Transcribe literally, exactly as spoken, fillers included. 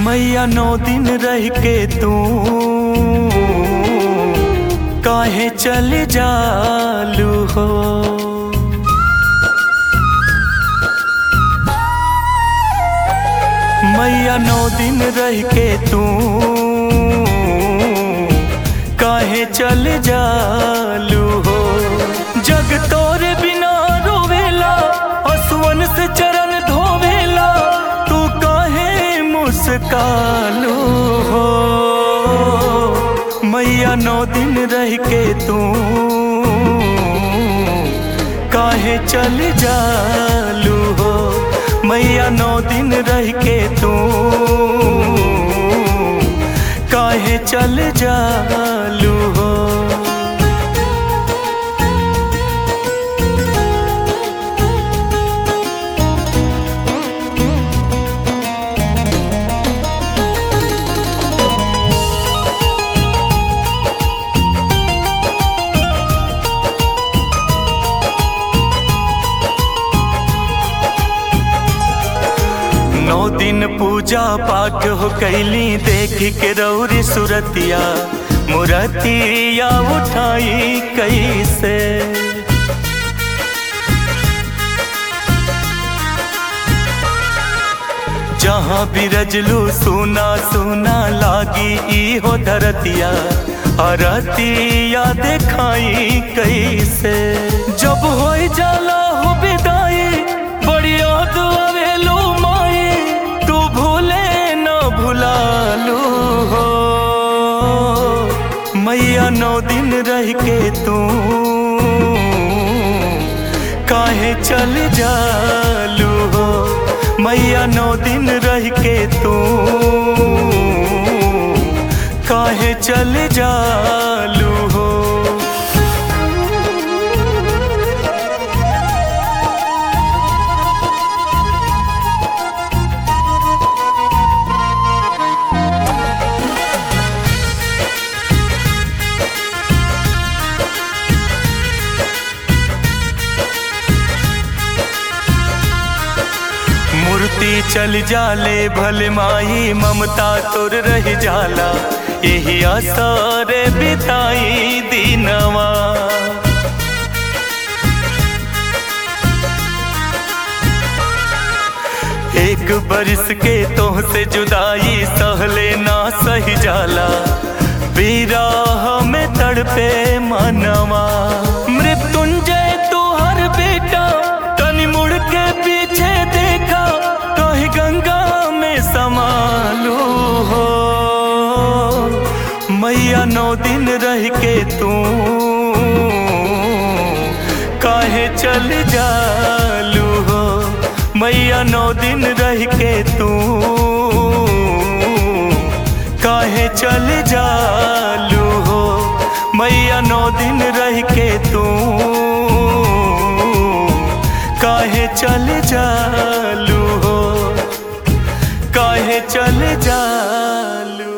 मैया नौ दिन रह के तू काहे चल जालू हो। मैया नौ दिन रह के तू काहे चल जालू हो। जग तोरे बिना रोवेला, असुवन से चरण धोवेला, तू काहे मुस्कालू हो। मैया नौ दिन रह के तू काहे चल जालू हो। मैया नौ दिन रह के तू काहे चल जालू हो। नौ दिन पूजा पाठ हो कैली, देख के रौरी सुरतिया मुरतिया उठाई कैसे। जहाँ बिरजलू सुना सुना लागी ई हो धरतिया, अरतिया देखाई कैसे। जब हो जाला हो विदाई, बड़ी याद आवेलू माई, तू भूले न भुलालू हो। मैया नौ दिन रह के तू काहे चल जालू हो। मैया नौ दिन रह के तू काहे चल जालू हो। मूर्ति चल जाले भले माई, ममता तोर रह जाला, यही असर बिताई दीनवा। एक बरिस के तोह से जुदाई सहले ना सही जाला, विरह में तड़पे मनवा। मृत्युंजय तू हर बेटा, तनी मुड़ के पीछे देखा, कहीं गंगा में समालू हो। मैया नौ दिन रह के तू काहे चल जालू हो। मैया नौ दिन रह के तू काहे चल जालू हो। मैया नौ दिन रह के तू काहे चल जालू हो, काहे चल जालू।